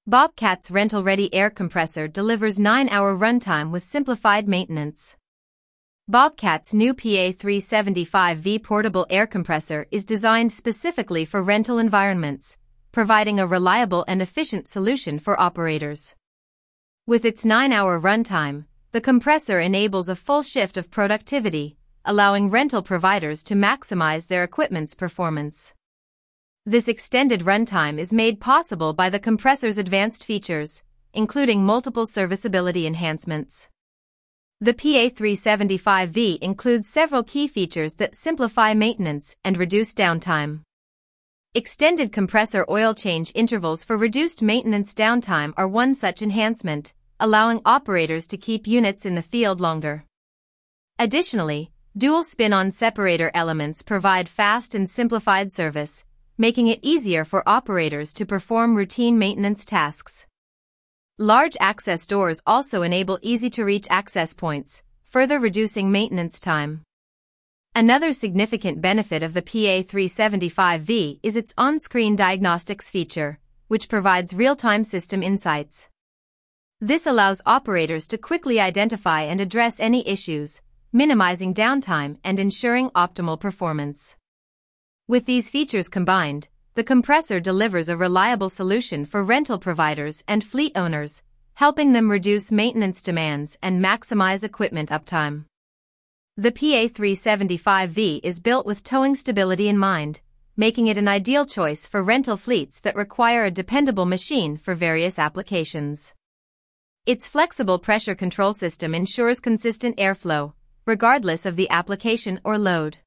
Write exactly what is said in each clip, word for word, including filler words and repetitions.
Bobcat's rental-ready air compressor delivers nine hour runtime with simplified maintenance. Bobcat's new P A three seventy-five V portable air compressor is designed specifically for rental environments, providing a reliable and efficient solution for operators. With its nine hour runtime, the compressor enables a full shift of productivity, allowing rental providers to maximize their equipment's performance. This extended runtime is made possible by the compressor's advanced features, including multiple serviceability enhancements. The P A three seventy-five V includes several key features that simplify maintenance and reduce downtime. Extended compressor oil change intervals for reduced maintenance downtime are one such enhancement, allowing operators to keep units in the field longer. Additionally, dual spin-on separator elements provide fast and simplified service, making it easier for operators to perform routine maintenance tasks. Large access doors also enable easy-to-reach access points, further reducing maintenance time. Another significant benefit of the P A three seventy-five V is its on-screen diagnostics feature, which provides real-time system insights. This allows operators to quickly identify and address any issues, minimizing downtime and ensuring optimal performance. With these features combined, the compressor delivers a reliable solution for rental providers and fleet owners, helping them reduce maintenance demands and maximize equipment uptime. The P A three seventy-five V is built with towing stability in mind, making it an ideal choice for rental fleets that require a dependable machine for various applications. Its flexible pressure control system ensures consistent airflow, regardless of the application or load.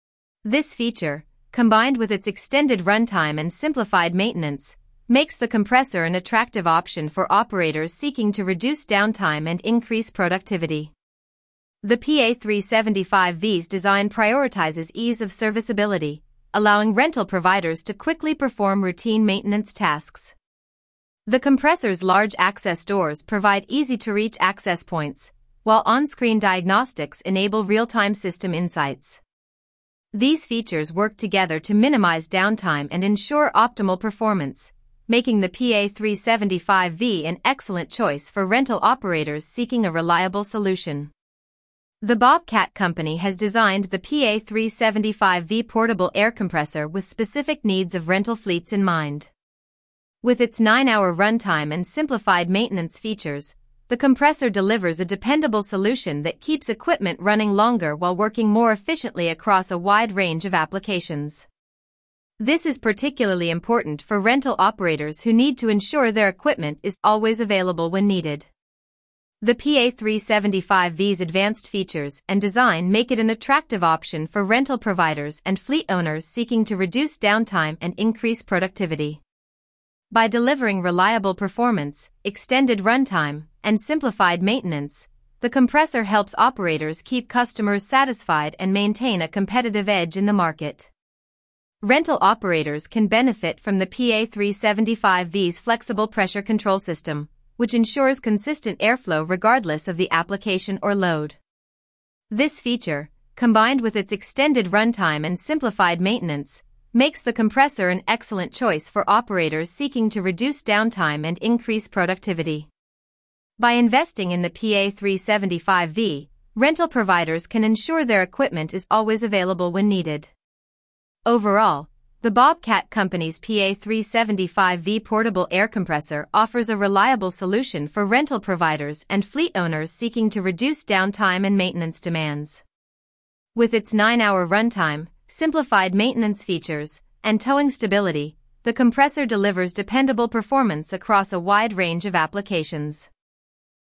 This feature, combined with its extended runtime and simplified maintenance, makes the compressor an attractive option for operators seeking to reduce downtime and increase productivity. The P A three seventy-five V's design prioritizes ease of serviceability, allowing rental providers to quickly perform routine maintenance tasks. The compressor's large access doors provide easy-to-reach access points, while on-screen diagnostics enable real-time system insights. These features work together to minimize downtime and ensure optimal performance, making the P A three seventy-five V an excellent choice for rental operators seeking a reliable solution. The Bobcat company has designed the P A three seventy-five V portable air compressor with specific needs of rental fleets in mind. With its nine hour runtime and simplified maintenance features, the compressor delivers a dependable solution that keeps equipment running longer while working more efficiently across a wide range of applications. This is particularly important for rental operators who need to ensure their equipment is always available when needed. The P A three seventy-five V's advanced features and design make it an attractive option for rental providers and fleet owners seeking to reduce downtime and increase productivity. By delivering reliable performance, extended runtime, and simplified maintenance, the compressor helps operators keep customers satisfied and maintain a competitive edge in the market. Rental operators can benefit from the P A three seventy-five V's flexible pressure control system, which ensures consistent airflow regardless of the application or load. This feature, combined with its extended runtime and simplified maintenance, makes the compressor an excellent choice for operators seeking to reduce downtime and increase productivity. By investing in the P A three seventy-five V, rental providers can ensure their equipment is always available when needed. Overall, the Bobcat company's P A three seventy-five V portable air compressor offers a reliable solution for rental providers and fleet owners seeking to reduce downtime and maintenance demands. With its nine hour runtime, simplified maintenance features, and towing stability, the compressor delivers dependable performance across a wide range of applications.